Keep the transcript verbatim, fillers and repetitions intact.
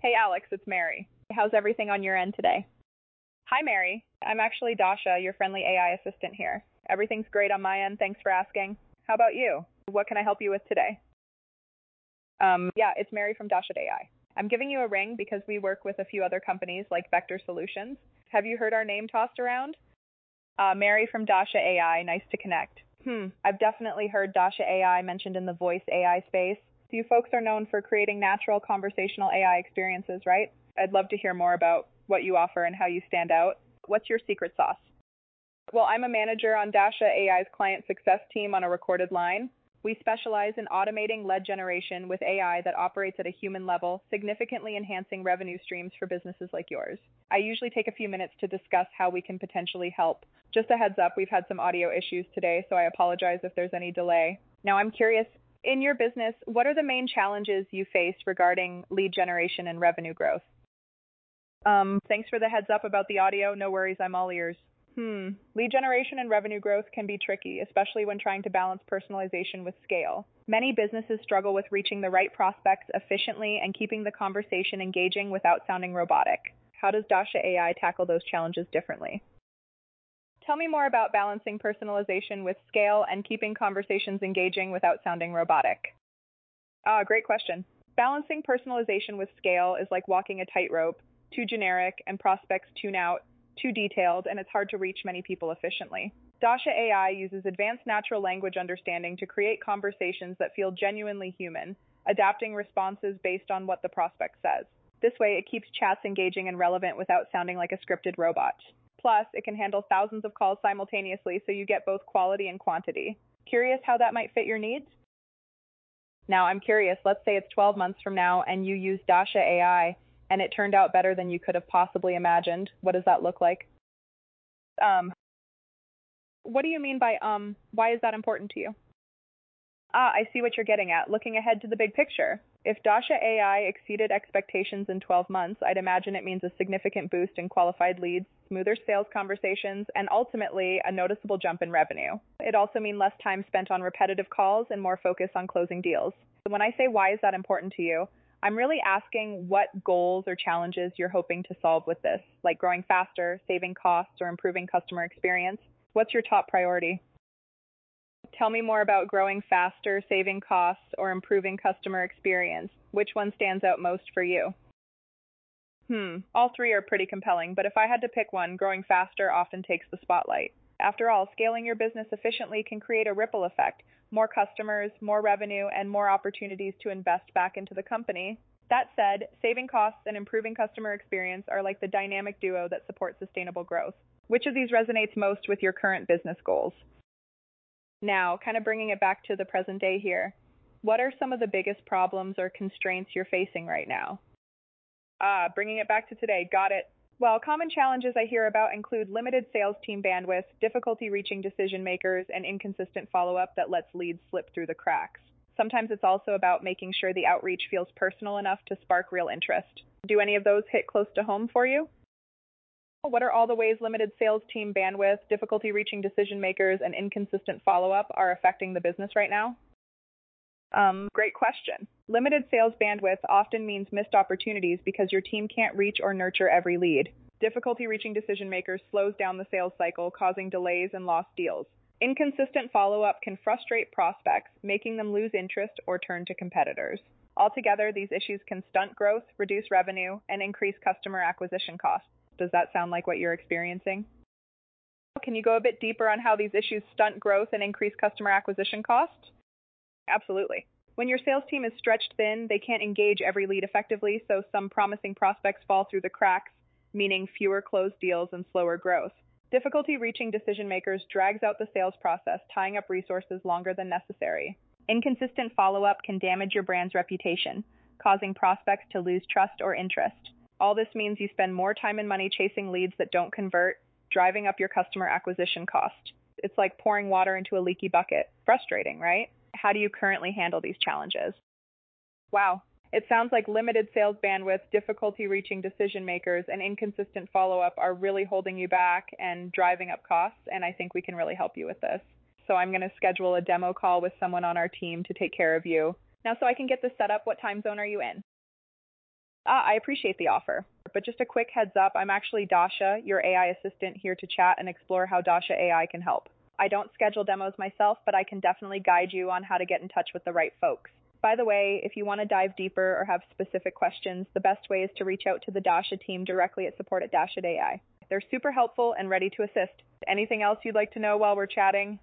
Hey Alex, it's Mary. How's everything on your end today? Hi Mary, I'm actually Dasha, your friendly A I assistant here. Everything's great on my end, thanks for asking. How about you? What can I help you with today? Um, yeah, it's Mary from Dasha A I. I'm giving you a ring because we work with a few other companies like Vector Solutions. Have you heard our name tossed around? Uh, Mary from Dasha A I, nice to connect. Hmm, I've definitely heard Dasha A I mentioned in the voice A I space. You folks are known for creating natural conversational A I experiences, right? I'd love to hear more about what you offer and how you stand out. What's your secret sauce? Well, I'm a manager on Dasha A I's client success team on a recorded line. We specialize in automating lead generation with A I that operates at a human level, significantly enhancing revenue streams for businesses like yours. I usually take a few minutes to discuss how we can potentially help. Just a heads up, we've had some audio issues today, so I apologize if there's any delay. Now, I'm curious, in your business, what are the main challenges you face regarding lead generation and revenue growth? Um, thanks for the heads up about the audio. No worries, I'm all ears. Hmm. Lead generation and revenue growth can be tricky, especially when trying to balance personalization with scale. Many businesses struggle with reaching the right prospects efficiently and keeping the conversation engaging without sounding robotic. How does Dasha A I tackle those challenges differently? Tell me more about balancing personalization with scale and keeping conversations engaging without sounding robotic. Ah, great question. Balancing personalization with scale is like walking a tightrope. Too generic and prospects tune out, too detailed, and it's hard to reach many people efficiently. Dasha A I uses advanced natural language understanding to create conversations that feel genuinely human, adapting responses based on what the prospect says. This way, it keeps chats engaging and relevant without sounding like a scripted robot. Plus, it can handle thousands of calls simultaneously, so you get both quality and quantity. Curious how that might fit your needs? Now, I'm curious, let's say it's twelve months from now and you use Dasha A I and it turned out better than you could have possibly imagined. What does that look like? Um, what do you mean by um? Why is that important to you? Ah, I see what you're getting at, looking ahead to the big picture. If Dasha A I exceeded expectations in twelve months, I'd imagine it means a significant boost in qualified leads, smoother sales conversations, and ultimately a noticeable jump in revenue. It'd also mean less time spent on repetitive calls and more focus on closing deals. When I say why is that important to you, I'm really asking what goals or challenges you're hoping to solve with this, like growing faster, saving costs, or improving customer experience. What's your top priority? Tell me more about growing faster, saving costs, or improving customer experience. Which one stands out most for you? Hmm, all three are pretty compelling, but if I had to pick one, growing faster often takes the spotlight. After all, scaling your business efficiently can create a ripple effect. More customers, more revenue, and more opportunities to invest back into the company. That said, saving costs and improving customer experience are like the dynamic duo that supports sustainable growth. Which of these resonates most with your current business goals? Now, kind of bringing it back to the present day here, what are some of the biggest problems or constraints you're facing right now? Ah, bringing it back to today, got it. Well, common challenges I hear about include limited sales team bandwidth, difficulty reaching decision makers, and inconsistent follow-up that lets leads slip through the cracks. Sometimes it's also about making sure the outreach feels personal enough to spark real interest. Do any of those hit close to home for you? What are all the ways limited sales team bandwidth, difficulty reaching decision makers, and inconsistent follow-up are affecting the business right now? Um, great question. Limited sales bandwidth often means missed opportunities because your team can't reach or nurture every lead. Difficulty reaching decision makers slows down the sales cycle, causing delays and lost deals. Inconsistent follow-up can frustrate prospects, making them lose interest or turn to competitors. Altogether, these issues can stunt growth, reduce revenue, and increase customer acquisition costs. Does that sound like what you're experiencing? Can you go a bit deeper on how these issues stunt growth and increase customer acquisition costs? Absolutely. When your sales team is stretched thin, they can't engage every lead effectively, so some promising prospects fall through the cracks, meaning fewer closed deals and slower growth. Difficulty reaching decision makers drags out the sales process, tying up resources longer than necessary. Inconsistent follow-up can damage your brand's reputation, causing prospects to lose trust or interest. All this means you spend more time and money chasing leads that don't convert, driving up your customer acquisition cost. It's like pouring water into a leaky bucket. Frustrating, right? How do you currently handle these challenges? Wow. It sounds like limited sales bandwidth, difficulty reaching decision makers, and inconsistent follow-up are really holding you back and driving up costs, and I think we can really help you with this. So I'm going to schedule a demo call with someone on our team to take care of you. Now, so I can get this set up, what time zone are you in? Ah, I appreciate the offer. But just a quick heads up, I'm actually Dasha, your A I assistant, here to chat and explore how Dasha A I can help. I don't schedule demos myself, but I can definitely guide you on how to get in touch with the right folks. By the way, if you want to dive deeper or have specific questions, the best way is to reach out to the Dasha team directly at support at dash A I. They're super helpful and ready to assist. Anything else you'd like to know while we're chatting?